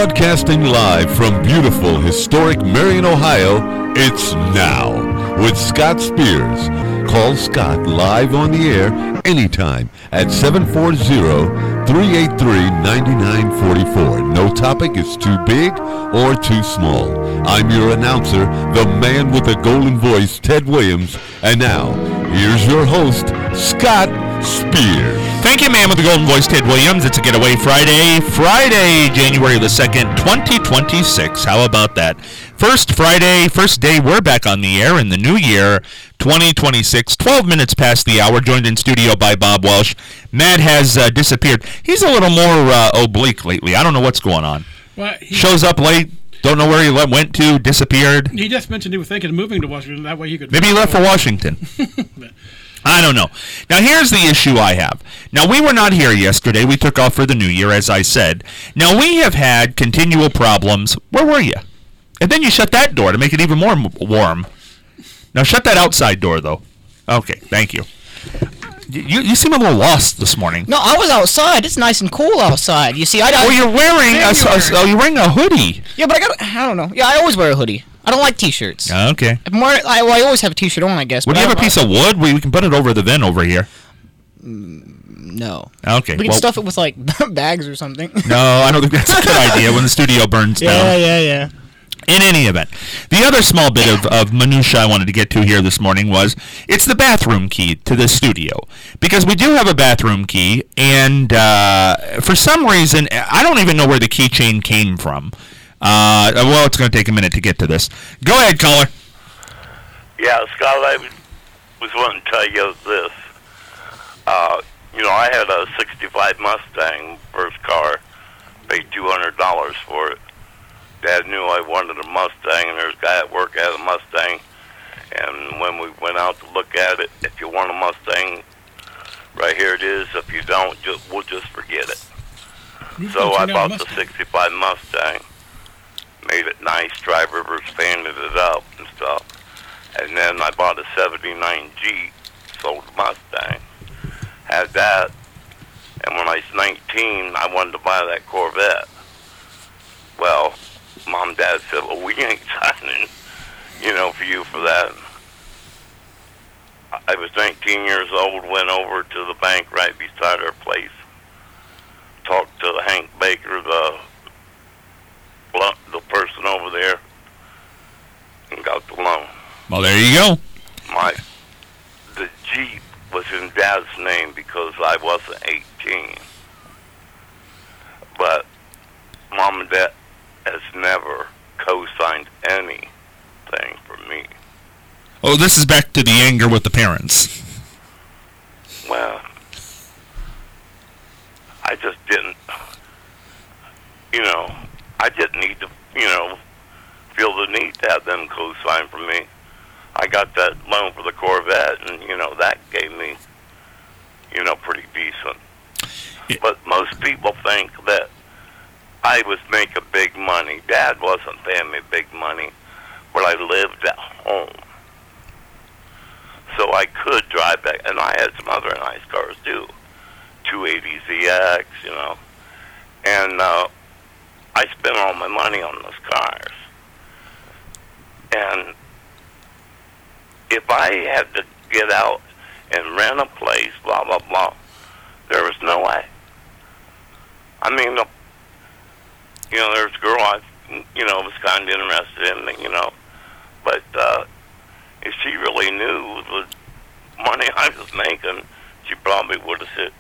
Broadcasting live from beautiful, historic Marion, Ohio, it's Now with Scott Spears. Call Scott live on the air anytime at 740-383-9944. No topic is too big or too small. I'm your announcer, the man with the golden voice, Ted Williams. And now, here's your host, Scott Spears. Thank you, man with the golden voice, Ted Williams. It's a Getaway Friday, January the 2nd, 2026. How about that? First Friday, first day we're back on the air in the new year, 2026. 12 minutes past the hour, joined in studio by Bob Welsh. Matt has disappeared. He's a little more oblique lately. I don't know what's going on. Well, shows up late. Don't know where he went to, disappeared. He just mentioned he was thinking of moving to Washington. That way he could... Maybe he left for Washington. I don't know. Now, here's the issue I have. Now, we were not here yesterday. We took off for the new year, as I said. Now, we have had continual problems. Where were you? And then you shut that door to make it even more warm. Now, shut that outside door, though. Okay, thank you. You seem a little lost this morning. No, I was outside. It's nice and cool outside. You see, you're wearing you're wearing a hoodie. Yeah, but I don't know. Yeah, I always wear a hoodie. I don't like T-shirts. Okay. I always have a T-shirt on, I guess. Would you have a piece of wood? We can put it over the vent over here. No. Okay. We can stuff it with, like, bags or something. No, I don't think that's a good idea when the studio burns down. Yeah. In any event, the other small bit of minutia I wanted to get to here this morning was it's the bathroom key to this studio. Because we do have a bathroom key, and for some reason, I don't even know where the keychain came from. Well, it's going to take a minute to get to this. Go ahead, caller. Yeah, Scott, I was wanting to tell you this. I had a 65 Mustang, first car, paid $200 for it. Dad knew I wanted a Mustang, and there's a guy at work had a Mustang. And when we went out to look at it, if you want a Mustang, right here it is. If you don't, we'll just forget it. So I bought the 65 Mustang, made it nice, Dry Rivers painted it up and stuff. And then I bought a 79 Jeep, sold the Mustang, had that. And when I was 19, I wanted to buy that Corvette. Well, Mom and Dad said, well, we ain't signing, for you for that. I was 19 years old, went over to the bank right beside our place, talked to Hank Baker, the person over there, and got the loan. Well, there you go. The Jeep was in Dad's name because I wasn't 18. But Mom and Dad has never co-signed anything for me. Oh, this is back to the anger with the parents. Well, I just didn't, I didn't need to, feel the need to have them co-sign for me. I got that loan for the Corvette, and, that gave me, pretty decent. Yeah. But most people think that I was making big money. Dad wasn't paying me big money, but I lived at home. So I could drive back, and I had some other nice cars too. 280ZX, And I spent all my money on those cars. And if I had to get out and rent a place, blah, blah, blah, there was no way. I mean, there's a girl I, was kind of interested in, but if she really knew the money I was making, she probably would have said,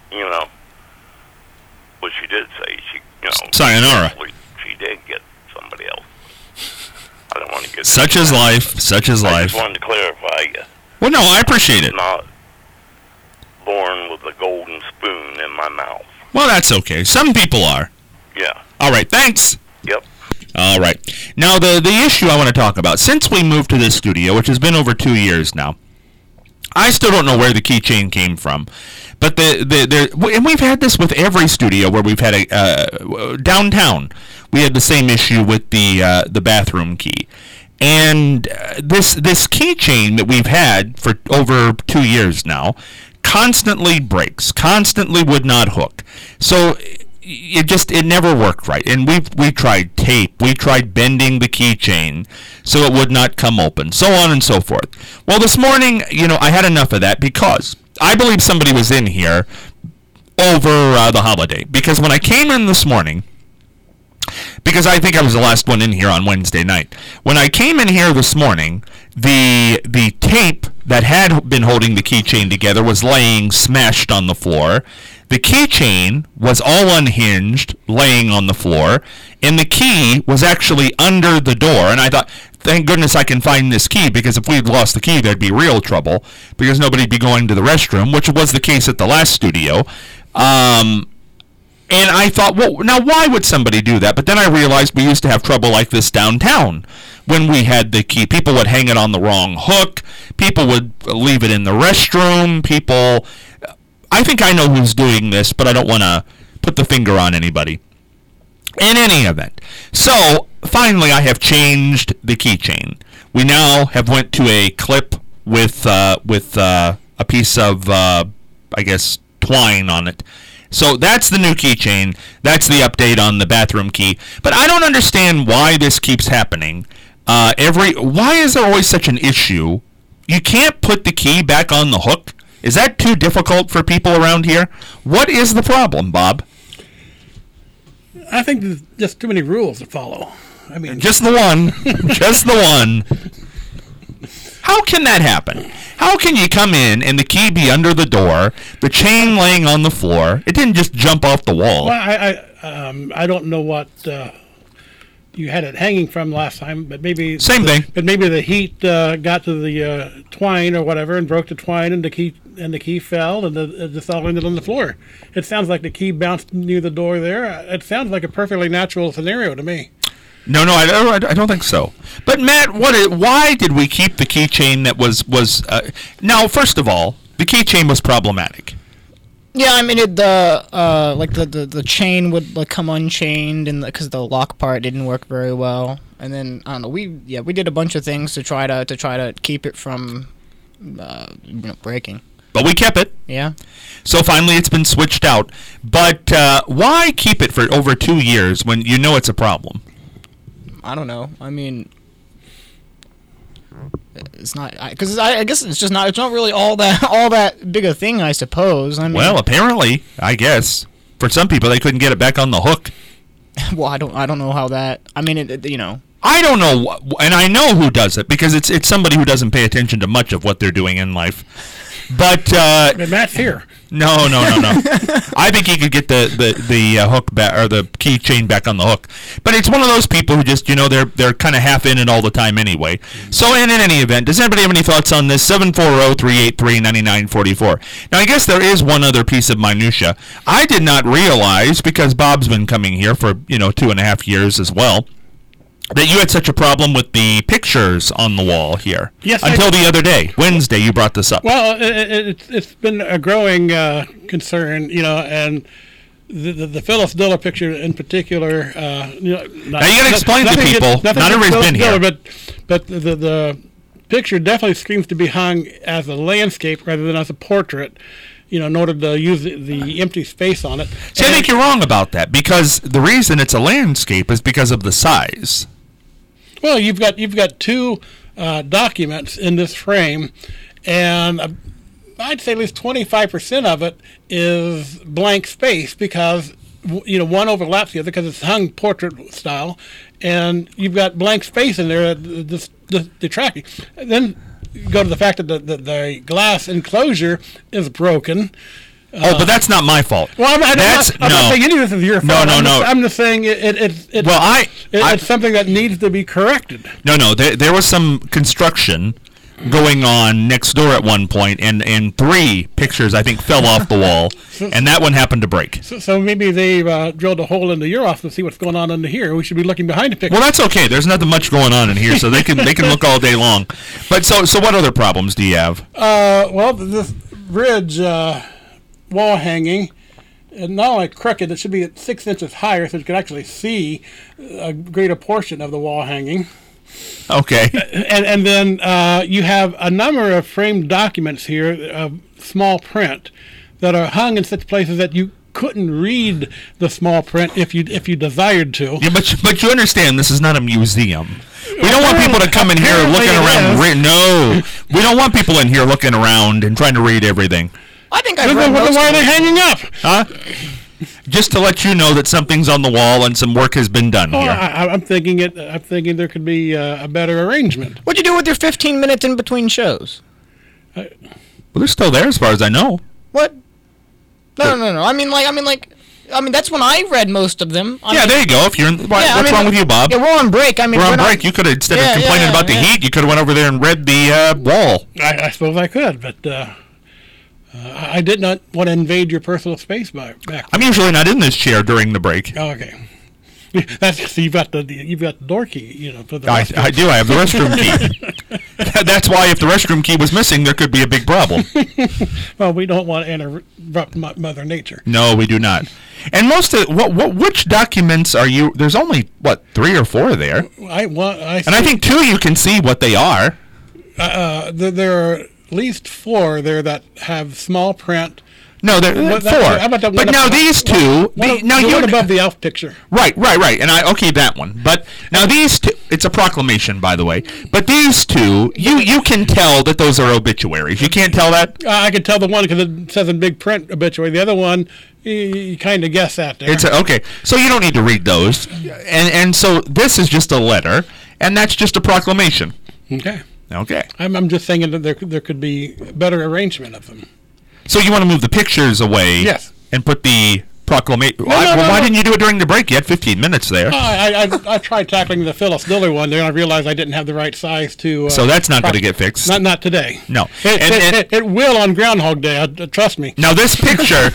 what she did say, sayonara. She did get somebody else. I don't want to get... Such is life. I just wanted to clarify you. Well, no, I appreciate it. I'm not born with a golden spoon in my mouth. Well, that's okay. Some people are. Yeah. All right, thanks. Yep. All right. Now, the issue I want to talk about, since we moved to this studio, which has been over 2 years now, I still don't know where the keychain came from. But and we've had this with every studio where we've had downtown. We had the same issue with the bathroom key. And this keychain that we've had for over 2 years now constantly breaks, constantly would not hook. So it never worked right. And we tried tape, we tried bending the keychain so it would not come open, so on and so forth. Well, this morning, I had enough of that because I believe somebody was in here over the holiday. Because when I came in this morning, because I think I was the last one in here on Wednesday night. When I came in here this morning, the tape that had been holding the keychain together was laying smashed on the floor. The keychain was all unhinged, laying on the floor, and the key was actually under the door. And I thought, thank goodness I can find this key, because if we'd lost the key, there'd be real trouble, because nobody'd be going to the restroom, which was the case at the last studio. And I thought, well, now why would somebody do that? But then I realized we used to have trouble like this downtown. When we had the key, people would hang it on the wrong hook. People would leave it in the restroom. I think I know who's doing this, but I don't want to put the finger on anybody. In any event, so finally I have changed the keychain. We now have went to a clip with a piece of, I guess, twine on it. So that's the new keychain. That's the update on the bathroom key. But I don't understand why this keeps happening. Why is there always such an issue? You can't put the key back on the hook? Is that too difficult for people around here? What is the problem, Bob? I think there's just too many rules to follow. I mean, just the one. Just the one. How can that happen? How can you come in and the key be under the door, the chain laying on the floor? It didn't just jump off the wall. Well, I don't know what you had it hanging from last time, but maybe same thing. But maybe the heat got to the twine or whatever and broke the twine, and the key fell, and it just all ended on the floor. It sounds like the key bounced near the door there. It sounds like a perfectly natural scenario to me. No, I don't think so. But Matt, why did we keep the keychain that was? Now, first of all, the keychain was problematic. Yeah, I mean the chain would come unchained, and because the lock part didn't work very well. And then I don't know, we did a bunch of things to try to keep it from breaking. But we kept it. Yeah. So finally, it's been switched out. But why keep it for over 2 years when you know it's a problem? I don't know. I mean, it's not because I guess it's just not. It's not really all that big a thing, I suppose. I mean, well, apparently, I guess for some people they couldn't get it back on the hook. Well, I don't know how that. I mean, I don't know, and I know who does it because it's somebody who doesn't pay attention to much of what they're doing in life. But Matt's here. No. I think he could get the hook back or the keychain back on the hook. But it's one of those people who just they're kind of half in it all the time anyway. So in any event, does anybody have any thoughts on this? 740-383-9944. Now I guess there is one other piece of minutia. I did not realize, because Bob's been coming here for 2.5 years as well, that you had such a problem with the pictures on the wall here. Yes. Until the other day, Wednesday, you brought this up. Well, it's been a growing concern, and the Phyllis Diller picture in particular. Now you got to explain to people. Not everybody's been here, but the picture definitely screams to be hung as a landscape rather than as a portrait. In order to use the empty space on it. See, I think you're wrong about that, because the reason it's a landscape is because of the size. Well, you've got two documents in this frame, and I'd say at least 25% of it is blank space because one overlaps the other because it's hung portrait style, and you've got blank space in there that's detracting. Then go to the fact that the glass enclosure is broken. But that's not my fault. Well, I'm not saying any of this is your fault. No. I'm just saying it's something that needs to be corrected. No. There was some construction going on next door at one point, and 3 pictures, I think, fell off the wall, and that one happened to break. So maybe they drilled a hole into your office to see what's going on under here. We should be looking behind the picture. Well, that's okay. There's nothing much going on in here, so they can look all day long. But so what other problems do you have? Well, this bridge wall hanging, and not only crooked, it should be at 6 inches higher so you can actually see a greater portion of the wall hanging. Okay. And then you have a number of framed documents here of small print that are hung in such places that you couldn't read the small print if you desired to. Yeah, but you understand this is not a museum. We don't want people to come in here looking Apparently it around. No, we don't want people in here looking around and trying to read everything. I think I've Then read most why are of they them. hanging up? Huh? Just to let you know that something's on the wall and some work has been done Oh, here. I'm thinking there could be a better arrangement. What'd you do with your 15 minutes in between shows? Well, they're still there as far as I know. What? No. I mean, that's when I read most of them. I Yeah, mean, there you go. If you're in, what's I mean, wrong with you, Bob? Yeah, we're on break. I mean, We're on not- break. You could have, instead Yeah, of complaining yeah, about the yeah. heat, you could have went over there and read the wall. I suppose I could, but I did not want to invade your personal space back. I'm usually not in this chair during the break. Oh, okay. So you've got the door key, for the I do. I have the restroom key. That's why if the restroom key was missing, there could be a big problem. Well, we don't want to interrupt Mother Nature. No, we do not. And most of which documents are you? There's only 3 or 4 there, and I think 2 you can see what they are. there are at least 4 there that have small print. No, there are 4. How about the one But now above- these two. Now the you one above the Alf picture. Right, and okay, that one. But now these two, it's a proclamation, by the way. But these two, you can tell that those are obituaries. You can't tell that. I can tell the one because it says in big print obituary. The other one, you kind of guess at there. Okay. So you don't need to read those, and so this is just a letter, and that's just a proclamation. Okay. Okay. I'm just saying that there could be a better arrangement of them. So you want to move the pictures away? Yes. And put the proclamation. no, Why no. didn't you do it during the break? You had 15 minutes there. I tried tackling the Phyllis Diller one there, and I realized I didn't have the right size to. So that's not going to get fixed. Not today. No. It will on Groundhog Day. Trust me. Now this picture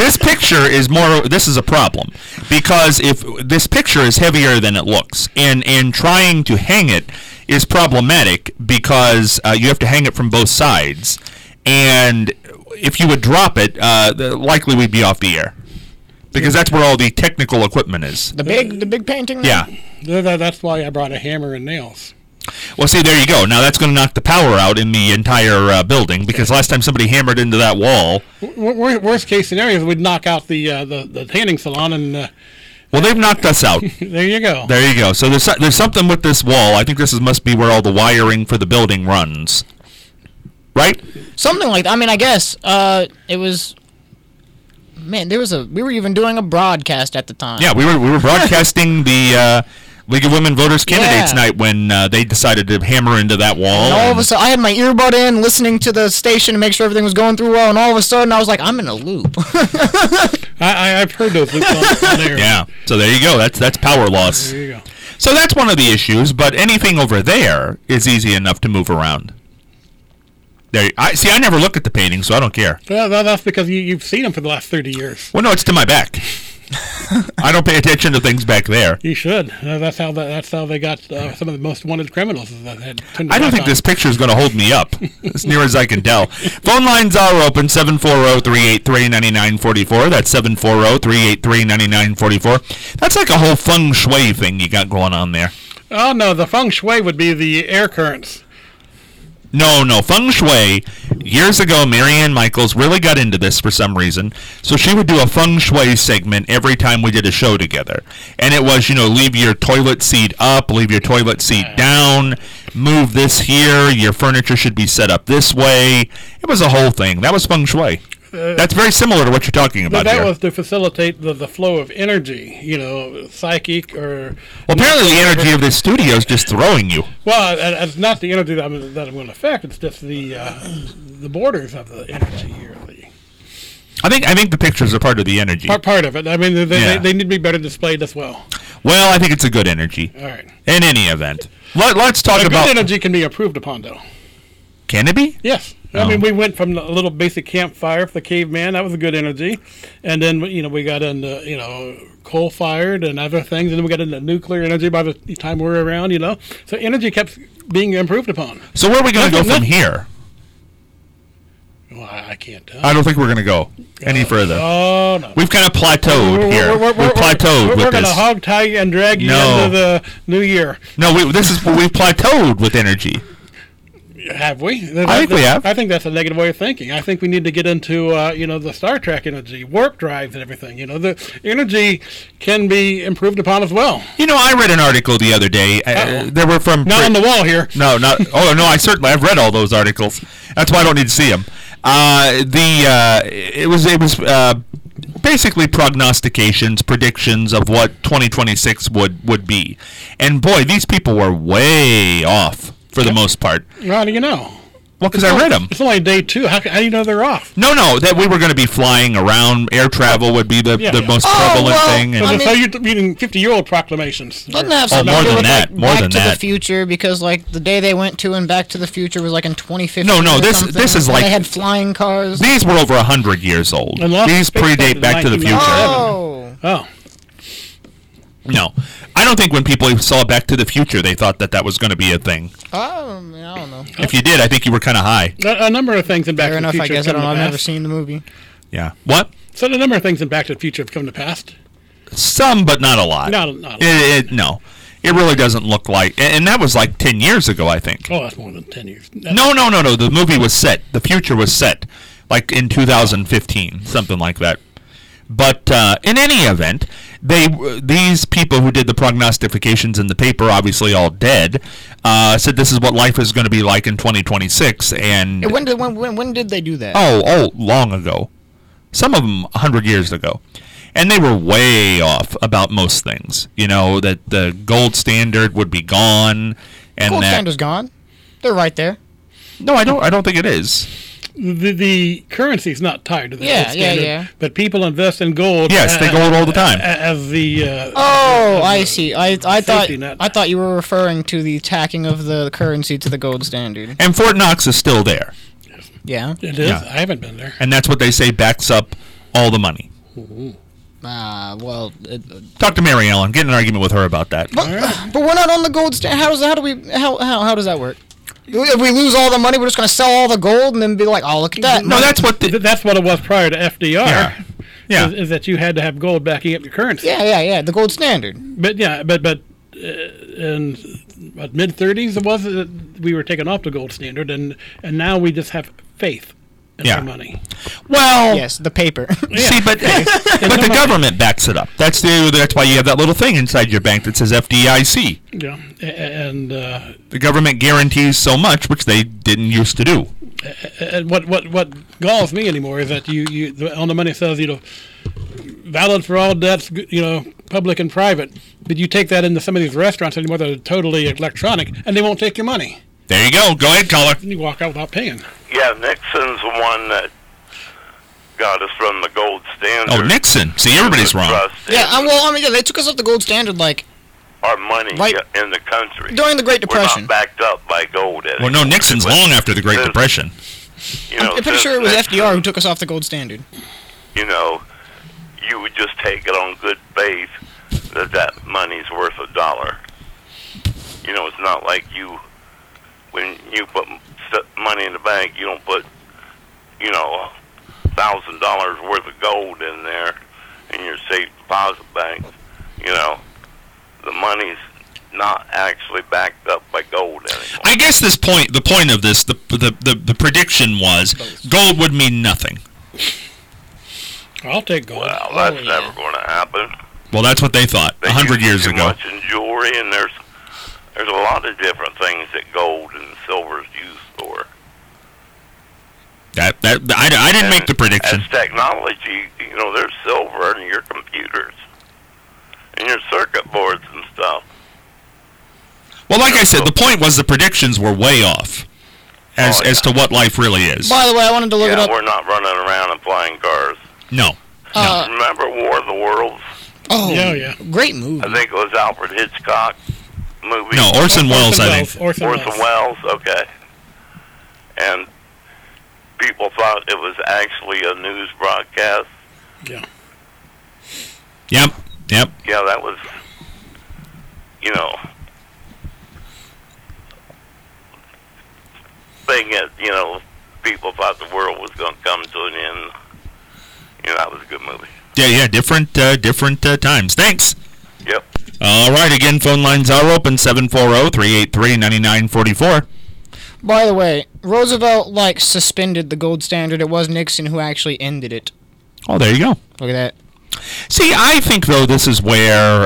is more. This is a problem because if this picture is heavier than it looks, and trying to hang it is problematic because you have to hang it from both sides, and if you would drop it, likely we'd be off the air because that's where all the technical equipment is. The big painting. Yeah. That's why I brought a hammer and nails. Well, see, there you go. Now that's going to knock the power out in the entire building because last time somebody hammered into that wall. Worst case scenario is we'd knock out the tanning salon and. Well, they've knocked us out. There you go. There you go. So there's something with this wall. I think must be where all the wiring for the building runs. Right? Something like that. I mean, I guess it was. Man, we were even doing a broadcast at the time. Yeah, we were broadcasting the League of Women Voters Candidates Yeah. Night when they decided to hammer into that wall. And all of a sudden, I had my earbud in, listening to the station to make sure everything was going through well, and all of a sudden, I was like, I'm in a loop. I've heard those loops on there. Yeah. So there you go. That's power loss. There you go. So that's one of the issues. But anything over there is easy enough to move around. There. I never look at the painting, so I don't care. Well, that's because you've seen them for the last 30 years. Well, no, it's to my back. I don't pay attention to things back there. You should. That's how they got some of the most wanted criminals. That had turned I don't back think on. this picture is going to hold me up, as near as I can tell. Phone lines are open, 740-383-9944. That's 740-383-9944. That's like a whole feng shui thing you got going on there. Oh, no, the feng shui would be the air currents. No, feng shui. Years ago, Marianne Michaels really got into this for some reason. So she would do a feng shui segment every time we did a show together. And it was, leave your toilet seat up, leave your toilet seat down, move this here, your furniture should be set up this way. It was a whole thing. That was feng shui. That's very similar to what you're talking about That here. was to facilitate the flow of energy, psychic or... Well, apparently the energy of this studio is just throwing you. Well, it's not the energy that I'm going to affect. It's just the borders of the energy here. I think the pictures are part of the energy. Part of it. I mean, Yeah. they need to be better displayed as well. Well, I think it's a good energy. All right. In any event. Let's talk Good about... energy can be improved upon, though. Can it be? Yes. Oh. I mean, we went from a little basic campfire for the caveman. That was a good energy. And then, we got into, coal-fired and other things. And then we got into nuclear energy by the time we were around, So energy kept being improved upon. So where are we going to go from here? Well, I can't tell. I don't think we're going to go any further. Oh, no. We've kind of plateaued here. We've plateaued We're with going to this. hog tie you and drag you No. into the new year. No, we've plateaued with energy. Have we? I think we have. I think that's a negative way of thinking. I think we need to get into, the Star Trek energy, warp drives and everything. The energy can be improved upon as well. I read an article the other day. They were from... Not on the wall here. No, not... Oh, no, I've read all those articles. That's why I don't need to see them. It was basically prognostications, predictions of what 2026 would be. And boy, these people were way off for the most part. How do you know? Well, because I read them. It's only day 2. How do you know they're off? No, that we were going to be flying around. Air travel would be the most prevalent thing. And So you're reading 50-year-old proclamations. Doesn't have something more to do than with, that, like, more Back than to that. the Future, because like the day they went to and Back to the Future was like in 2015. No, or this something, is when like- they had flying cars. these were over 100 years old. And Lost These Space predate in Back to the Future. 1997. Oh, Oh. No, I don't think when people saw Back to the Future, they thought that was going to be a thing. I don't know. If you did, I think you were kind of high. A number of things in Back Fair to the enough, Future I guess. have come to I've never pass. seen the movie. Yeah. What? So a number of things in Back to the Future have come to pass. Some, but not a lot. Not a lot. No. It really doesn't look like... And that was like 10 years ago, I think. Oh, that's more than 10 years. No. The movie was set. The future was set. Like in 2015. Something like that. But in any event, these people who did the prognostications in the paper, obviously all dead, said this is what life is going to be like in 2026. And When did they do that? oh, long ago. Some of them 100 years ago. And they were way off about most things. That the gold standard would be gone. And Gold that, standard's gone. They're right there. No, I don't think it is. The currency's not tied to the Yeah, gold standard, yeah. but people invest in gold. Yes, they gold all the time. As the I see. I thought safety net. I thought you were referring to the tacking of the currency to the gold standard. And Fort Knox is still there. Yeah. It is. Yeah. I haven't been there. And that's what they say backs up all the money. Well, Talk to Mary Ellen. Get in an argument with her about that. but we're not on the gold standard. How does that work? If we lose all the money, we're just going to sell all the gold and then be like, oh, look at that. No, that's what... That's what it was prior to FDR. Yeah. Is that you had to have gold backing up your currency. Yeah. The gold standard. But in mid 30s it was we were taken off the gold standard, and now we just have faith in our money. Well... Yes, the paper. See, but the government backs it up. That's why you have that little thing inside your bank that says FDIC. Yeah, and The government guarantees so much, which they didn't used to do. and what galls me anymore is that you on the money says valid for all debts, public and private. But you take that into some of these restaurants anymore that are totally electronic, and they won't take your money. There you go. Go ahead, caller. And you walk out without paying. Yeah, Nixon's the one that got us from the gold standard. Oh, Nixon. See, everybody's wrong. They took us off the gold standard like Our money Right. in the country. during the Great We're Depression. not backed up by gold anymore. Well, no, Nixon's long after the Great This- Depression. I'm pretty sure it was FDR who took us off the gold standard. You would just take it on good faith that money's worth $1. It's not like when you put money in the bank, you don't put, $1,000 worth of gold in there in your safe deposit bank. The money's not actually backed up by gold anymore. I guess the point of this, the prediction was gold would mean nothing. I'll take gold. Well, that's never going to happen. Well, that's what they thought They 100 use years too ago. much in jewelry, and there's a lot of different things that gold and silver is used for. I didn't make the prediction. As technology, there's silver in your computers and your circuit boards and stuff. Well, like I said, the point was the predictions were way off as to what life really is. By the way, I wanted to look it up. We're not running around in flying cars. No. Remember War of the Worlds? Oh, Yeah. great movie. I think it was Alfred Hitchcock movie. No, Orson Welles, I think. Orson Welles, okay. And people thought it was actually a news broadcast. Yeah. Yep. Yeah, that was, thing that, people thought the world was going to come to an end. That was a good movie. Yeah, different times. Thanks. Yep. All right, again, phone lines are open, 740-383-9944. By the way, Roosevelt suspended the gold standard. It was Nixon who actually ended it. Oh, there you go. Look at that. See, I think, though, this is where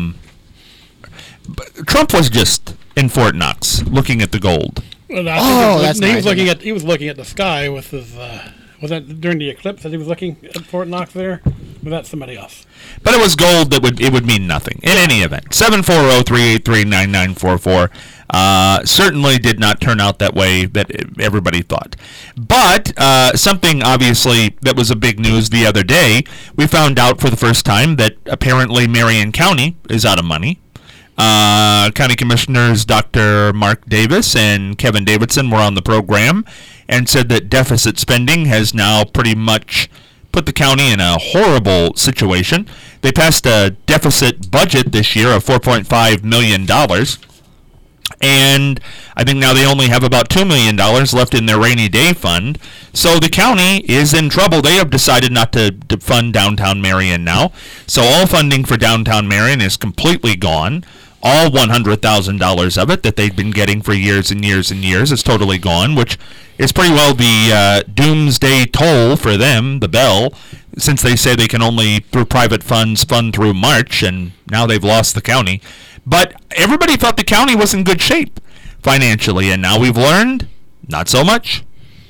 Trump was just in Fort Knox looking at the gold. Well, That's he nice, was looking at the sky with his. Was that during the eclipse that he was looking at Fort Knox there? Or that's somebody else? But it was gold that would mean nothing in any event. 740-383-9944 certainly did not turn out that way that everybody thought. But something obviously that was a big news the other day, we found out for the first time that apparently Marion County is out of money. County Commissioners Dr. Mark Davis and Kevin Davidson were on the program and said that deficit spending has now pretty much put the county in a horrible situation. They passed a deficit budget this year of $4.5 million, and I think now they only have about $2 million left in their rainy day fund. So the county is in trouble. They have decided not to fund downtown Marion now. So all funding for downtown Marion is completely gone. All $100,000 of it that they've been getting for years and years and years is totally gone, which is pretty well the doomsday toll for them, the bell, since they say they can only, through private funds, fund through March, and now they've lost the county. But everybody thought the county was in good shape financially, and now we've learned not so much.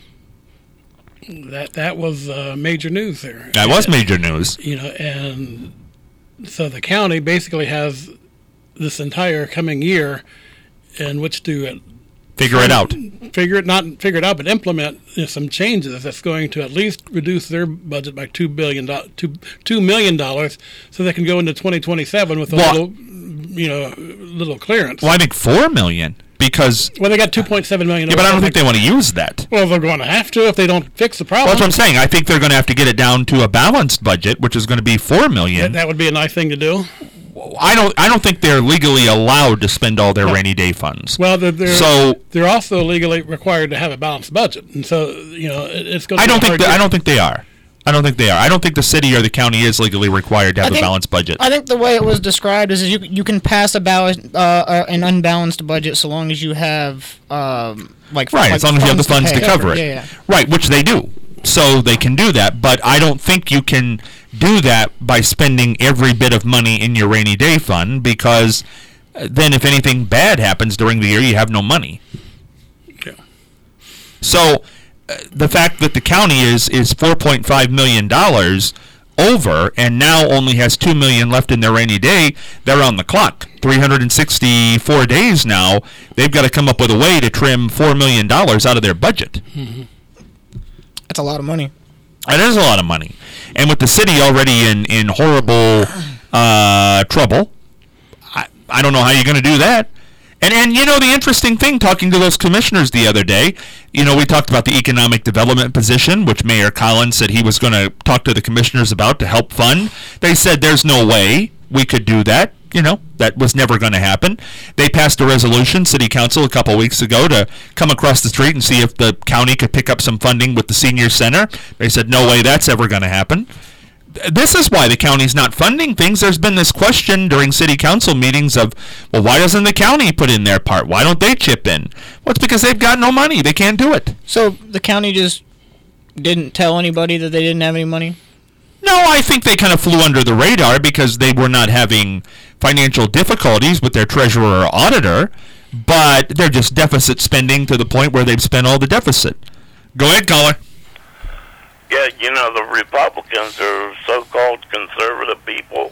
That was major news there. That was major news. And so the county basically has this entire coming year in which to figure it out, but implement some changes that's going to at least reduce their budget by $2 million, so they can go into 2027 with a little clearance. Well, I think $4 million because they got $2.7 million. Yeah, but I don't think they want to use that. Well, they're going to have to if they don't fix the problem. Well, that's what I'm saying. I think they're going to have to get it down to a balanced budget, which is going to be $4 million. That would be a nice thing to do. I don't think they're legally allowed to spend all their rainy day funds. Well, they're also legally required to have a balanced budget, and so it's going to. I don't think they are. I don't think the city or the county is legally required to have a balanced budget. I think the way it was described is you can pass an unbalanced budget so long as you have as long as you have the funds to cover it. Yeah. Right, which they do. So they can do that, but I don't think you can do that by spending every bit of money in your rainy day fund, because then if anything bad happens during the year, you have no money. Yeah. So the fact that the county is $4.5 million over and now only has $2 million left in their rainy day, they're on the clock. 364 days now, they've got to come up with a way to trim $4 million out of their budget. Mm-hmm. That's a lot of money. It is a lot of money. And with the city already in horrible trouble, I don't know how you're going to do that. And the interesting thing, talking to those commissioners the other day, we talked about the economic development position, which Mayor Collins said he was going to talk to the commissioners about to help fund. They said there's no way we could do that. That was never going to happen. They passed a resolution, City Council, a couple weeks ago to come across the street and see if the county could pick up some funding with the senior center. They said, no way that's ever going to happen. This is why the county's not funding things. There's been this question during City Council meetings of, well, why doesn't the county put in their part? Why don't they chip in? Well, it's because they've got no money. They can't do it. So the county just didn't tell anybody that they didn't have any money? No, I think they kind of flew under the radar because they were not having financial difficulties with their treasurer or auditor, but they're just deficit spending to the point where they've spent all the deficit. Go ahead, caller. Yeah, the Republicans are so-called conservative people,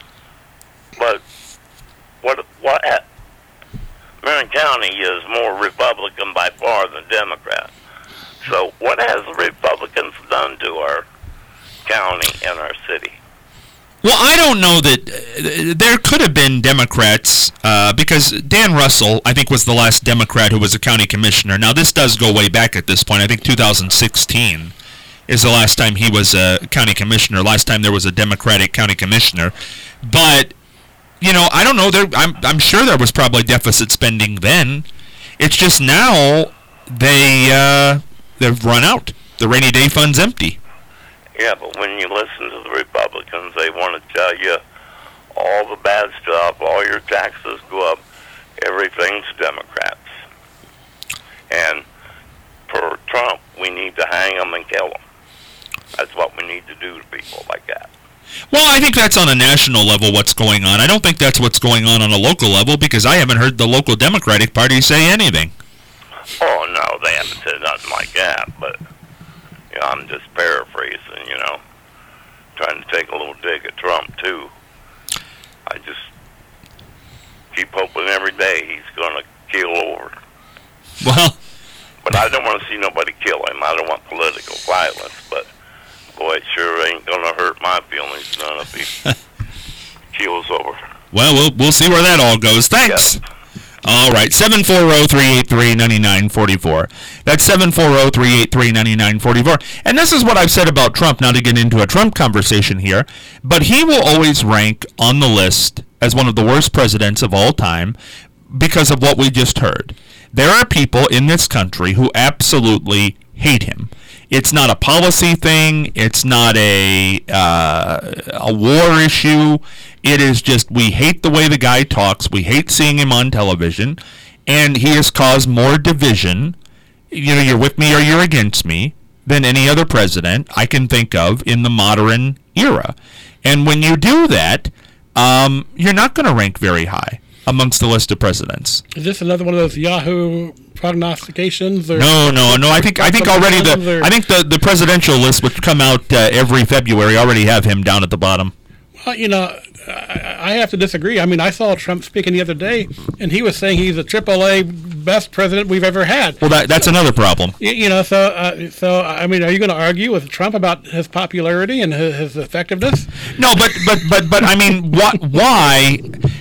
but what Marion County is more Republican by far than Democrat. So what has the Republicans done to our county and our city? Well, I don't know that there could have been Democrats, because Dan Russell, I think, was the last Democrat who was a county commissioner. Now, this does go way back at this point. I think 2016 is the last time he was a county commissioner, last time there was a Democratic county commissioner. But, I don't know. I'm sure there was probably deficit spending then. It's just now they've run out. The rainy day fund's empty. Yeah, but when you listen to the Republicans, they want to tell you all the bad stuff, all your taxes go up, everything's Democrats. And for Trump, we need to hang him and kill him. That's what we need to do to people like that. Well, I think that's on a national level what's going on. I don't think that's what's going on a local level, because I haven't heard the local Democratic Party say anything. Oh, no, they haven't said nothing like that, but I'm just paraphrasing, trying to take a little dig at Trump, too. I just keep hoping every day he's going to keel over. Well, but I don't want to see nobody kill him. I don't want political violence, but boy, it sure ain't going to hurt my feelings none if he keels over. Well, we'll see where that all goes. Thanks. Yep. All right, 740-383-9944. That's 740-383-9944. And this is what I've said about Trump, not to get into a Trump conversation here, but he will always rank on the list as one of the worst presidents of all time because of what we just heard. There are people in this country who absolutely hate him. It's not a policy thing. It's not a war issue. It is just we hate the way the guy talks. We hate seeing him on television. And he has caused more division, you're with me or you're against me, than any other president I can think of in the modern era. And when you do that, you're not going to rank very high amongst the list of presidents. Is this another one of those Yahoo prognostications? Or No. I think already I think the presidential list, which come out every February, already have him down at the bottom. Well, I have to disagree. I mean, I saw Trump speaking the other day, and he was saying he's a AAA best president we've ever had. Well, that's another problem. So I mean, are you going to argue with Trump about his popularity and his effectiveness? No, but I mean, why?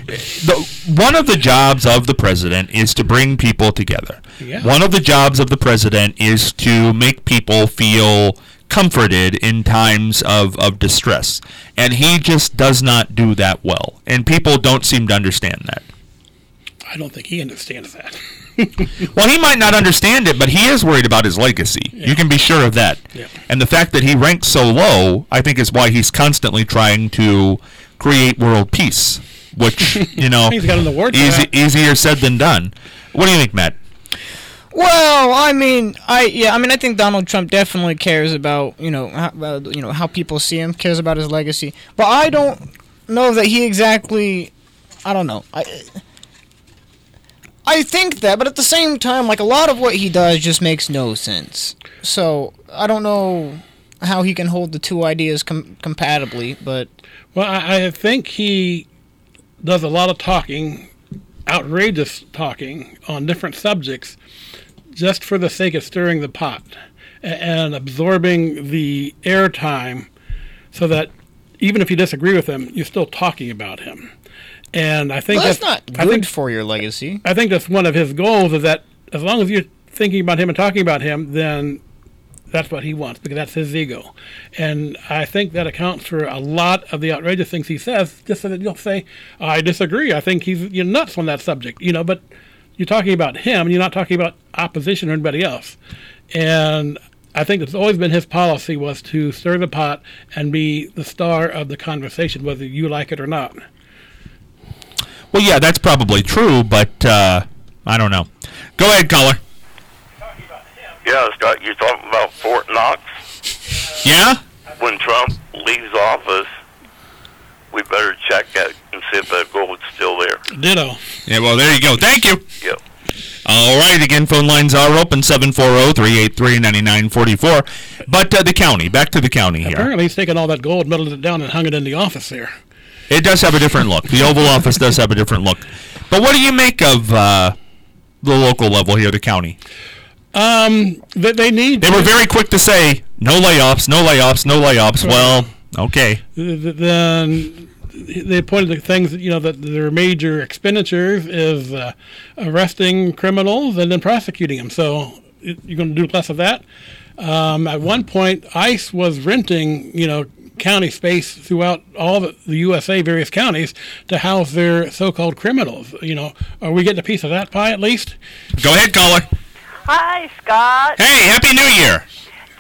One of the jobs of the president is to bring people together. Yeah. One of the jobs of the president is to make people feel comforted in times of distress. And he just does not do that well. And people don't seem to understand that. I don't think he understands that. Well, he might not understand it, but he is worried about his legacy. Yeah. You can be sure of that. Yeah. And the fact that he ranks so low, I think, is why he's constantly trying to create world peace, which, he's got an award for that. Easier said than done. What do you think, Matt? Well, I think Donald Trump definitely cares about, how people see him, cares about his legacy. But I don't know that he exactly, I don't know. I think that, but at the same time, like, a lot of what he does just makes no sense. So, I don't know how he can hold the two ideas compatibly, but... Well, I think he does a lot of talking, outrageous talking, on different subjects, just for the sake of stirring the pot and absorbing the airtime so that even if you disagree with him, you're still talking about him. And I think that's not good for your legacy. I think that's one of his goals, is that as long as you're thinking about him and talking about him, then that's what he wants, because that's his ego. And I think that accounts for a lot of the outrageous things he says, just so that you'll say, I disagree. I think you're nuts on that subject, but you're talking about him, and you're not talking about opposition or anybody else. And I think it's always been his policy, was to stir the pot and be the star of the conversation, whether you like it or not. Well, yeah, that's probably true, but I don't know. Go ahead, caller. Yeah, Scott, you're talking about Fort Knox? Yeah? When Trump leaves office, we better check it and see if the gold's still there. Ditto. Yeah, well, there you go. Thank you. Yep. All right, again, phone lines are open, 740-383-9944. But the county, back to the county here. Apparently he's taken all that gold, melted it down, and hung it in the office there. It does have a different look. The Oval Office does have a different look. But what do you make of the local level here, the county? They were very quick to say, no layoffs, no layoffs, no layoffs. Well, okay. Then they pointed to things that their major expenditures is arresting criminals and then prosecuting them. So you're going to do less of that. At one point, ICE was renting, county space throughout all the USA, various counties, to house their so-called criminals. Are we getting a piece of that pie at least? Go ahead, caller. Hi, Scott. Hey, Happy New Year. Thank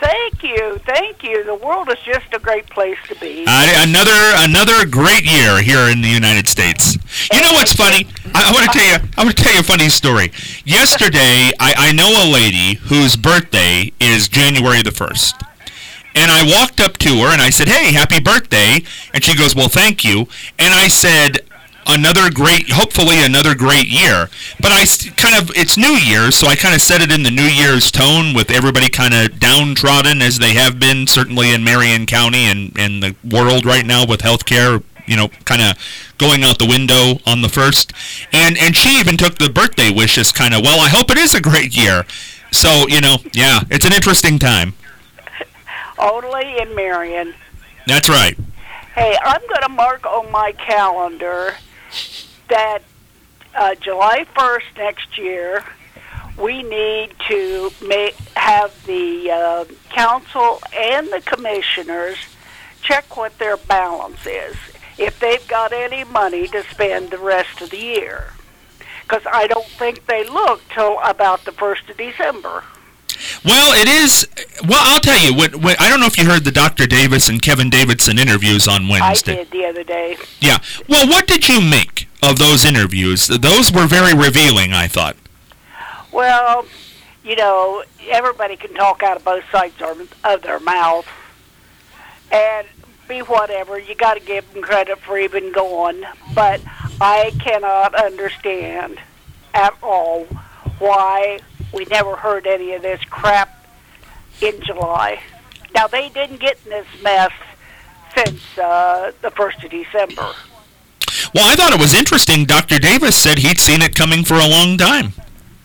you. The world is just a great place to be. Another great year here in the United States. You know what's funny? I want to tell you a funny story. Yesterday, I know a lady whose birthday is January the 1st. And I walked up to her and I said, "Hey, happy birthday." And she goes, "Well, thank you." And I said, hopefully another great year. But it's New Year's, so I kind of said it in the New Year's tone with everybody kind of downtrodden as they have been, certainly in Marion County and the world right now with healthcare, kind of going out the window on the 1st. And she even took the birthday wishes kind of, well, I hope it is a great year. So, yeah, it's an interesting time. Only in Marion. That's right. Hey, I'm going to mark on my calendar that July 1st next year, we need to have the council and the commissioners check what their balance is, if they've got any money to spend the rest of the year. Because I don't think they look till about the 1st of December. Well, it is. Well, I'll tell you. When, I don't know if you heard the Dr. Davis and Kevin Davidson interviews on Wednesday. I did the other day. Yeah. Well, what did you make of those interviews? Those were very revealing, I thought. Well, everybody can talk out of both sides of their mouth and be whatever. You got to give them credit for even going. But I cannot understand at all why we never heard any of this crap in July. Now, they didn't get in this mess since the 1st of December. Well, I thought it was interesting. Dr. Davis said he'd seen it coming for a long time.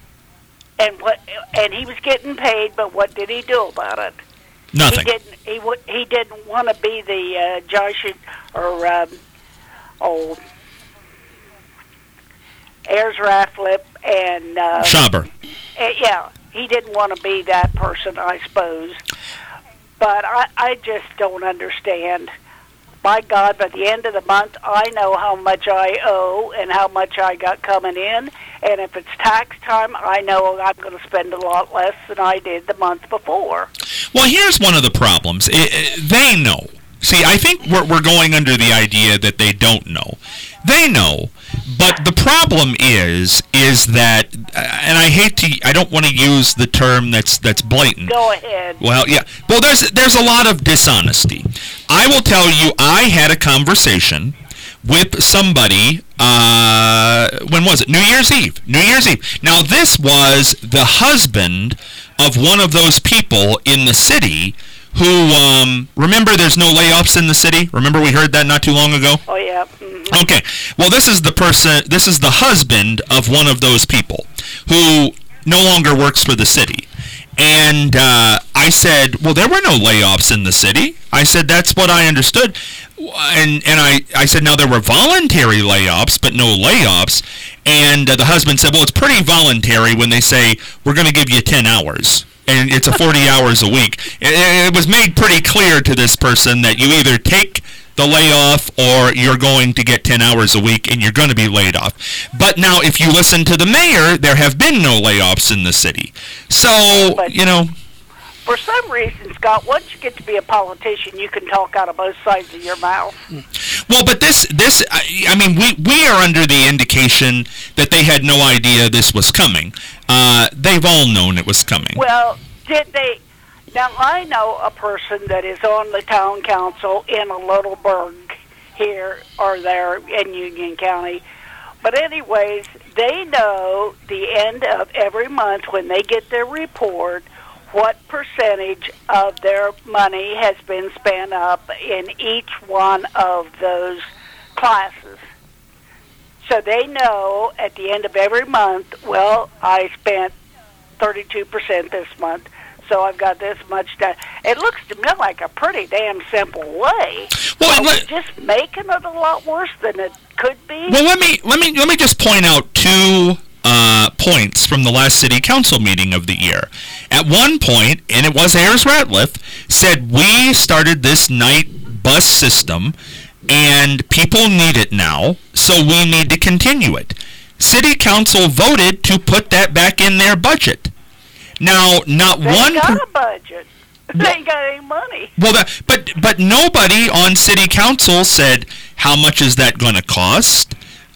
And he was getting paid, but what did he do about it? Nothing. He didn't want to be the Ayers Rathlip and Schauber. Yeah, he didn't want to be that person, I suppose. But I just don't understand. By God, by the end of the month, I know how much I owe and how much I got coming in. And if it's tax time, I know I'm going to spend a lot less than I did the month before. Well, here's one of the problems. They know. See, I think we're going under the idea that they don't know. They know, but the problem is that, and I don't want to use the term that's blatant. Go ahead. Well, yeah. Well, there's a lot of dishonesty. I will tell you, I had a conversation with somebody, when was it? New Year's Eve. Now, this was the husband of one of those people in the city who, remember there's no layoffs in the city? Remember we heard that not too long ago? Oh, yeah. Mm-hmm. Okay. Well, this is the husband of one of those people who no longer works for the city. And I said, well, there were no layoffs in the city. I said, that's what I understood. And I said, now there were voluntary layoffs, but no layoffs. And the husband said, well, it's pretty voluntary when they say, we're going to give you 10 hours. And it's a 40 hours a week. It was made pretty clear to this person that you either take the layoff or you're going to get 10 hours a week and you're going to be laid off. But now, if you listen to the mayor, there have been no layoffs in the city. So, but for some reason, Scott, once you get to be a politician, you can talk out of both sides of your mouth. Well, but I mean, we are under the indication that they had no idea this was coming. They've all known it was coming. Well, did they? Now, I know a person that is on the town council in a little burg here or there in Union County. But anyways, they know the end of every month when they get their report what percentage of their money has been spent up in each one of those classes. So they know at the end of every month, well, I spent 32% this month, so I've got this much done. It looks to me like a pretty damn simple way. Well, we're just making it a lot worse than it could be. Well, let me just point out two points from the last city council meeting of the year. At one point, and it was Ayers Ratliff, said we started this night bus system and people need it now, so we need to continue it. City council voted to put that back in their budget. Now, not they one... got a budget. They ain't got any money. Well, but nobody on city council said how much is that going to cost.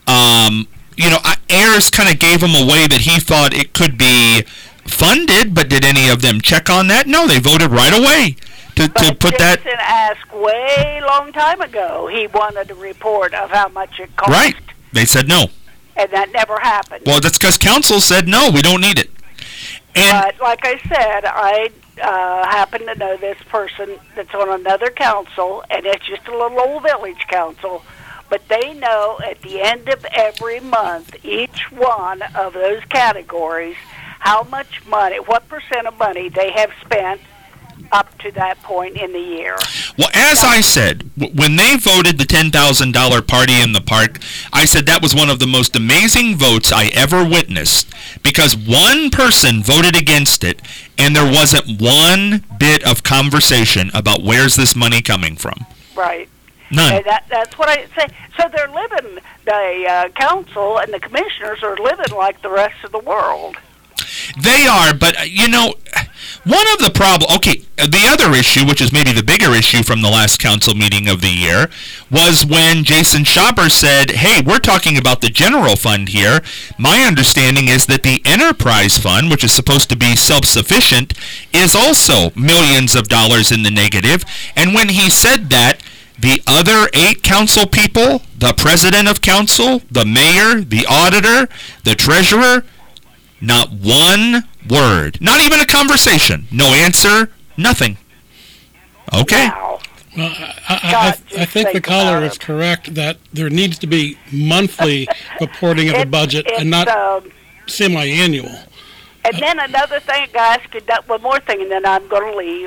Ayers kind of gave him a way that he thought it could be funded, but did any of them check on that? No, they voted right away to put that. Jason asked way long time ago. He wanted a report of how much it cost. Right. They said no. And that never happened. Well, that's because council said no, we don't need it. But like I said, I happen to know this person that's on another council, and it's just a little old village council. But they know at the end of every month, each one of those categories, how much money, what percent of money they have spent up to that point in the year. Well, as I said, when they voted the $10,000 party in the park, I said that was one of the most amazing votes I ever witnessed, because one person voted against it, and there wasn't one bit of conversation about where's this money coming from. Right. None. And that's what I say. So they're living, the council and the commissioners are living like the rest of the world. They are, but, one of the the other issue, which is maybe the bigger issue from the last council meeting of the year, was when Jason Schauber said, hey, we're talking about the general fund here. My understanding is that the enterprise fund, which is supposed to be self-sufficient, is also millions of dollars in the negative. And when he said that, the other 8 council people, the president of council, the mayor, the auditor, the treasurer, not one word. Not even a conversation. No answer. Nothing. Okay. Wow. Well, I think the caller is correct that there needs to be monthly reporting of the budget and not semi-annual. And then another thing, guys, one more thing, and then I'm going to leave.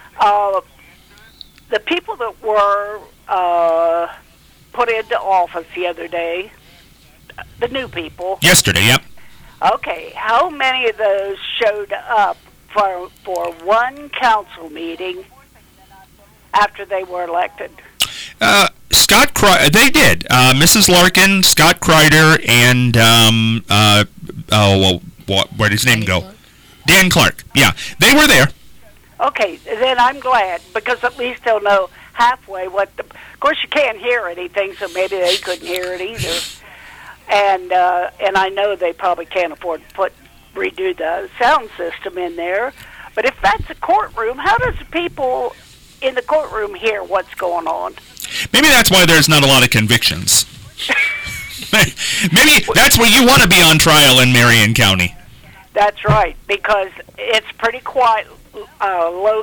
The people that were put into office the other day, the new people. Yesterday, yep. Okay, how many of those showed up for one council meeting after they were elected? Scott Kreider, they did. Mrs. Larkin, Scott Kreider, and where did his name go? Dan Clark. Yeah, they were there. Okay, then I'm glad, because at least they'll know halfway what the... Of course, you can't hear anything, so maybe they couldn't hear it either. And I know they probably can't afford to redo the sound system in there. But if that's a courtroom, how does the people in the courtroom hear what's going on? Maybe that's why there's not a lot of convictions. Maybe that's where you want to be on trial in Marion County. That's right, because it's pretty quiet, low,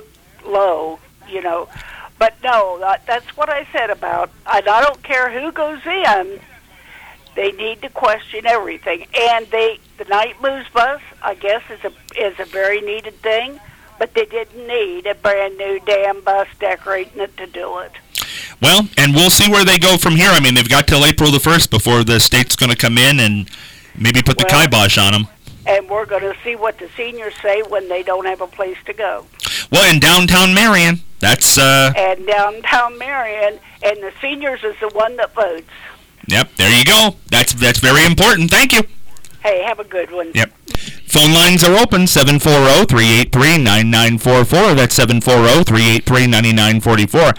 But no, that's what I said about, and I don't care who goes in, they need to question everything. And the night moves bus, I guess, is a very needed thing, but they didn't need a brand new damn bus decorating it to do it. Well, and we'll see where they go from here. I mean, they've got till April the 1st before the state's going to come in and maybe put the kibosh on them. And we're going to see what the seniors say when they don't have a place to go. Well, in downtown Marion, that's... And downtown Marion, and the seniors is the one that votes. Yep, there you go. That's very important. Thank you. Hey, have a good one. Yep. Phone lines are open, 740-383-9944. That's 740-383-9944.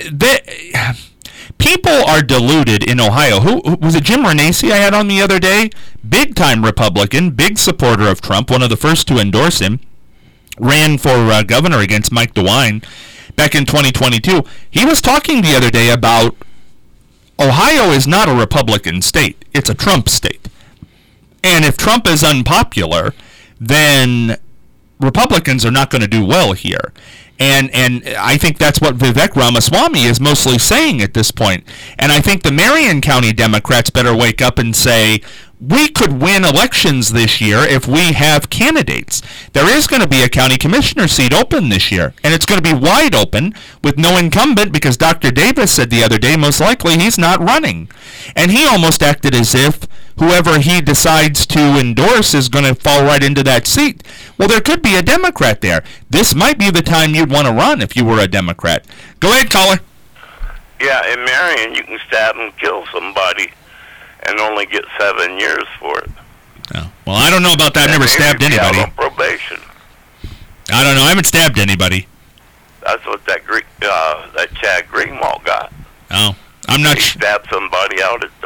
People are deluded in Ohio. Who was it? Jim Renacci I had on the other day? Big-time Republican, big supporter of Trump, one of the first to endorse him. Ran for governor against Mike DeWine back in 2022. He was talking the other day about Ohio is not a Republican state. It's a Trump state. And if Trump is unpopular, then Republicans are not going to do well here. And I think that's what Vivek Ramaswamy is mostly saying at this point. And I think the Marion County Democrats better wake up and say, we could win elections this year if we have candidates. There is going to be a county commissioner seat open this year, and it's going to be wide open with no incumbent because Dr. Davis said the other day most likely he's not running. And he almost acted as if whoever he decides to endorse is going to fall right into that seat. Well, there could be a Democrat there. This might be the time you'd want to run if you were a Democrat. Go ahead, caller. Yeah, in Marion, you can stab and kill somebody and only get 7 years for it. Oh, well, I don't know about that. I've never stabbed anybody. On probation. I don't know. I haven't stabbed anybody. That's what that Chad Greenwald got. Oh, I'm not He sure. stabbed somebody out at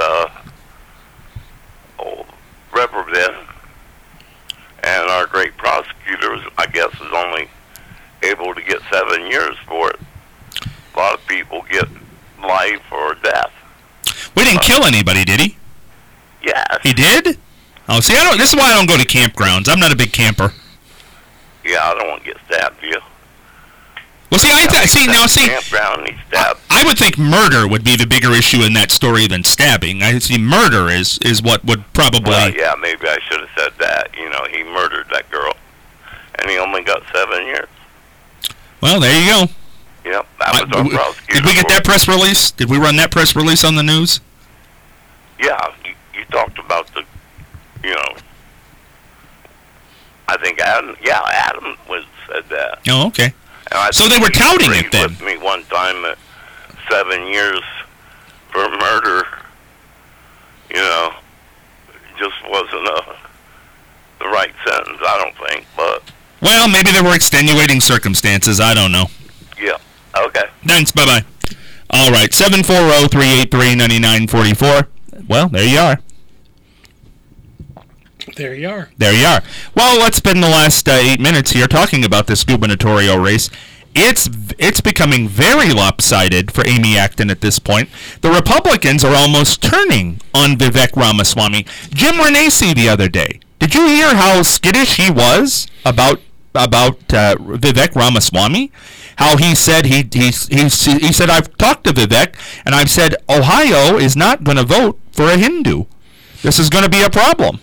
River Bend, and our great prosecutor, I guess, is only able to get 7 years for it. A lot of people get life or death. We didn't kill anybody, did he? Yes. He did? Oh, see, this is why I don't go to campgrounds. I'm not a big camper. Yeah, I don't want to get stabbed, you. Well, see, Campground, and he stabbed. I would think murder would be the bigger issue in that story than stabbing. I see murder is what would probably... Well, yeah, maybe I should have said that. He murdered that girl, and he only got 7 years. Well, there you go. Yep, that was our prosecutor. Did we get that press release? Did we run that press release on the news? Yeah, you talked about the, I think Adam said that. Oh, okay. And I So think they were he touting agreed it then. with me one time that 7 years for murder, just wasn't the right sentence, I don't think, but... Well, maybe there were extenuating circumstances. I don't know. Yeah, okay. Thanks. Bye-bye. All right, 740-383-9944. Well, there you are. There you are. There you are. Well, let's spend the last 8 minutes here talking about this gubernatorial race. It's becoming very lopsided for Amy Acton at this point. The Republicans are almost turning on Vivek Ramaswamy. Jim Renacci the other day. Did you hear how skittish he was about Vivek Ramaswamy? How he said he said, I've talked to Vivek and I've said Ohio is not going to vote for a Hindu. This is going to be a problem.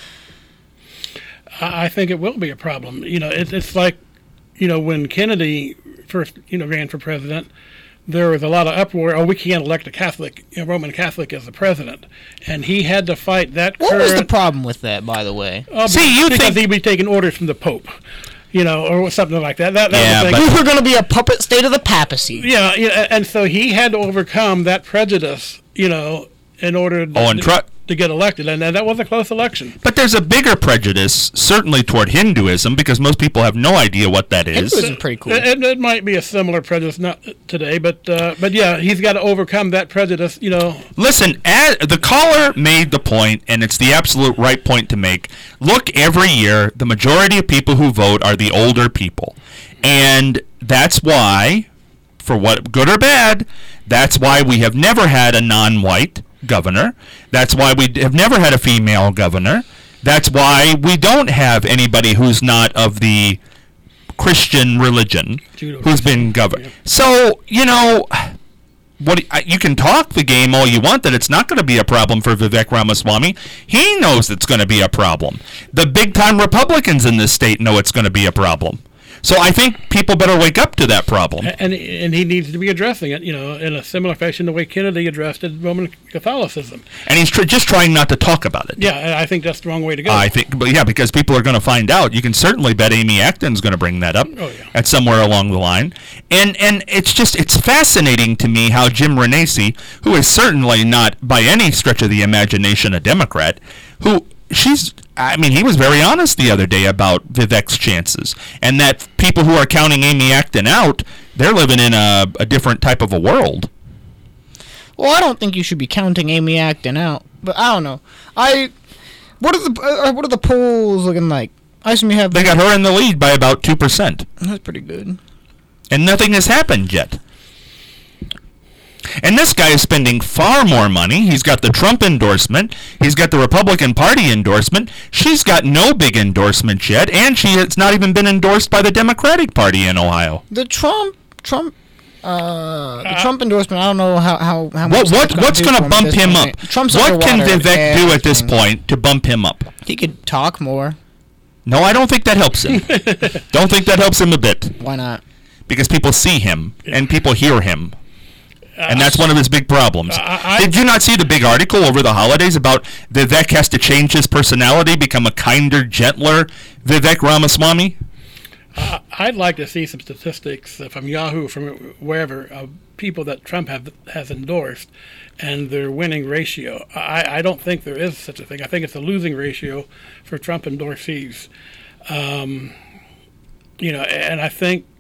I think it will be a problem. It's like, when Kennedy first, ran for president, there was a lot of uproar. Oh, we can't elect a Catholic, Roman Catholic as the president, and he had to fight that. What was the problem with that, by the way? Because he'd be taking orders from the Pope, or something like that. That Yeah, was but- We were going to be a puppet state of the papacy. yeah, and so he had to overcome that prejudice, in order to get elected, and that was a close election. But there's a bigger prejudice, certainly toward Hinduism, because most people have no idea what that is. Hinduism pretty cool. It might be a similar prejudice, not today, but yeah, he's got to overcome that prejudice. Listen, the caller made the point, and it's the absolute right point to make. Look, every year, the majority of people who vote are the older people. And that's why, for what good or bad, that's why we have never had a non-white governor. That's why we have never had a female governor. That's why we don't have anybody who's not of the Christian religion who's been governor. Yeah. So, you can talk the game all you want that it's not going to be a problem for Vivek Ramaswamy. He knows it's going to be a problem. The big-time Republicans in this state know it's going to be a problem. So I think people better wake up to that problem. And he needs to be addressing it, in a similar fashion the way Kennedy addressed Roman Catholicism. And he's just trying not to talk about it. Yeah, and I think that's the wrong way to go. I think, but yeah, because people are going to find out. You can certainly bet Amy Acton's going to bring that up at somewhere along the line. And it's fascinating to me how Jim Renacci, who is certainly not by any stretch of the imagination a Democrat, he was very honest the other day about Vivek's chances, and that people who are counting Amy Acton out, they're living in a different type of a world. Well, I don't think you should be counting Amy Acton out, but I don't know. What are the polls looking like? I assume you have. They got her in the lead by about 2%, That's pretty good. and nothing has happened yet. And this guy is spending far more money. He's got the Trump endorsement. He's got the Republican Party endorsement. She's got no big endorsements yet, and she has not even been endorsed by the Democratic Party in Ohio. The Trump endorsement. I don't know how much. What's going to bump him up? Trump's What can underwater Vivek do at this everything. point to bump him up? He could talk more. No, I don't think that helps him. Don't think that helps him a bit, Why not? because people see him and people hear him. And that's one of his big problems. Did you not see the big article over the holidays about Vivek has to change his personality, become a kinder, gentler Vivek Ramaswamy? I'd like to see some statistics from Yahoo, from wherever, of people that Trump has endorsed and their winning ratio. I don't think there is such a thing. I think it's a losing ratio for Trump endorsees. And I think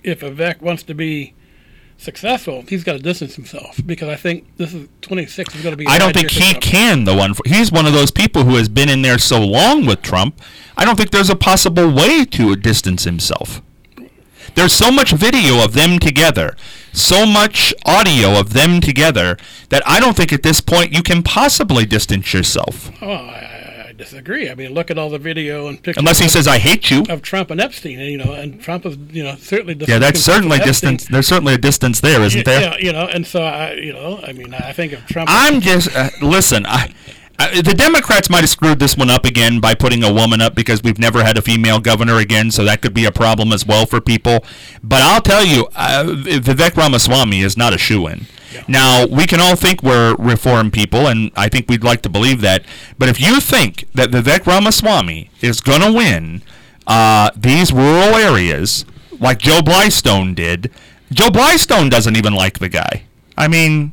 if Vivek wants to be successful, he's got to distance himself, because I think this is 26 is going to be. I don't think he can. He's one of those people who has been in there so long with Trump. I don't think there's a possible way to distance himself. There's so much video of them together, so much audio of them together, that I don't think at this point you can possibly distance yourself. Oh, I disagree. I mean, look at all the video and pictures. Unless he says, "I hate you," of Trump and Epstein, and Trump is, certainly. Yeah, that's certainly distance. There's certainly a distance there, isn't there? Yeah, and so I think if Trump. I'm just listen. The Democrats might have screwed this one up again by putting a woman up, because we've never had a female governor again, so that could be a problem as well for people. But I'll tell you, Vivek Ramaswamy is not a shoo-in. Yeah. Now, we can all think we're reform people, and I think we'd like to believe that. But if you think that Vivek Ramaswamy is going to win these rural areas like Joe Blystone did, Joe Blystone doesn't even like the guy. I mean,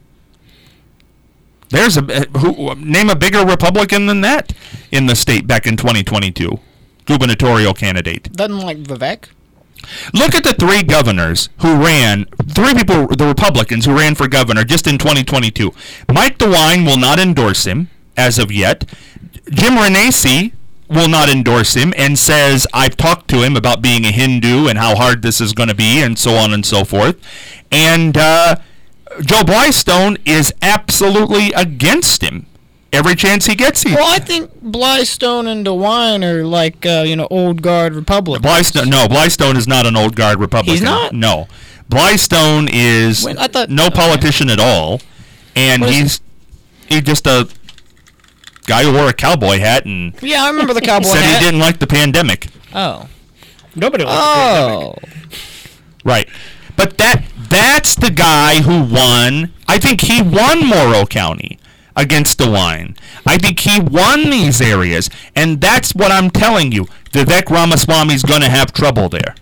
there's name a bigger Republican than that in the state back in 2022, gubernatorial candidate. Doesn't like Vivek. Look at the three governors who ran, the Republicans who ran for governor just in 2022. Mike DeWine will not endorse him as of yet. Jim Renacci will not endorse him and says, I've talked to him about being a Hindu and how hard this is going to be and so on and so forth. And Joe Blystone is absolutely against him every chance he gets. Well, I think Blystone and DeWine are like, old guard Republicans. Blystone is not an old guard Republican. He's not? No. Blystone is no politician at all, and he's just a guy who wore a cowboy hat and I remember the cowboy said hat. He didn't like the pandemic. Oh. Nobody likes the pandemic. Right. But that's the guy who won. I think he won Morrow County against DeWine. I think he won these areas, and that's what I'm telling you. Vivek Ramaswamy's going to have trouble there.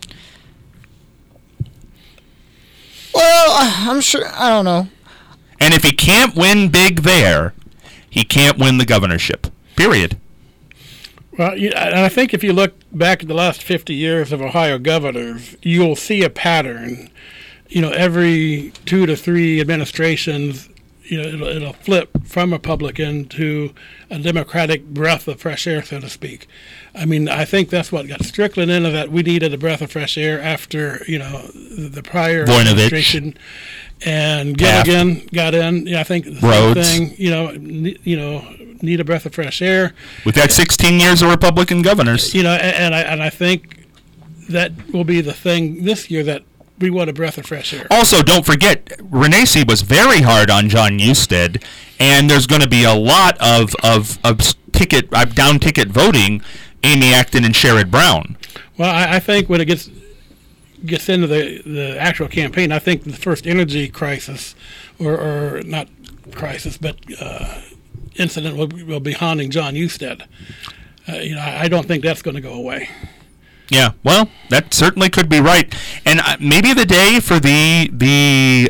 Well, I'm sure. I don't know. And if he can't win big there, he can't win the governorship. Period. Well, and I think if you look back at the last 50 years of Ohio governors, you'll see a pattern. Every 2 to 3 administrations, it'll flip from Republican to a Democratic breath of fresh air, so to speak. I mean, I think that's what got Strickland into that. We needed a breath of fresh air after, the prior administration. And Gilligan got in. I think the same thing, need a breath of fresh air. We've had 16 years of Republican governors. And I think that will be the thing this year, that we want a breath of fresh air. Also, don't forget, Renacci was very hard on John Newstead, and there's going to be a lot of down ticket voting, Amy Acton and Sherrod Brown. Well, I think when it gets into the actual campaign, I think the first energy crisis, or not crisis, but incident will be haunting John Newstead. I don't think that's going to go away. Yeah, well, that certainly could be right, and maybe the day for the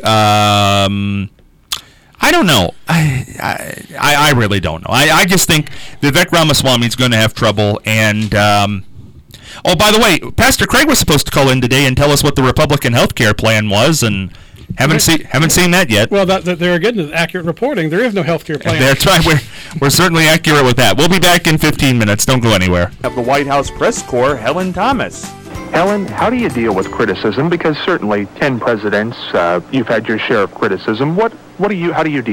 I don't know. I really don't know. I just think Vivek Ramaswamy is going to have trouble, and oh, by the way, Pastor Craig was supposed to call in today and tell us what the Republican health care plan was, and haven't seen that yet. Well, there again is accurate reporting. There is no health care plan. That's right. We're certainly accurate with that. We'll be back in 15 minutes. Don't go anywhere. Of the White House press corps, Helen Thomas. Helen, how do you deal with criticism? Because certainly 10 presidents, you've had your share of criticism. How do you deal?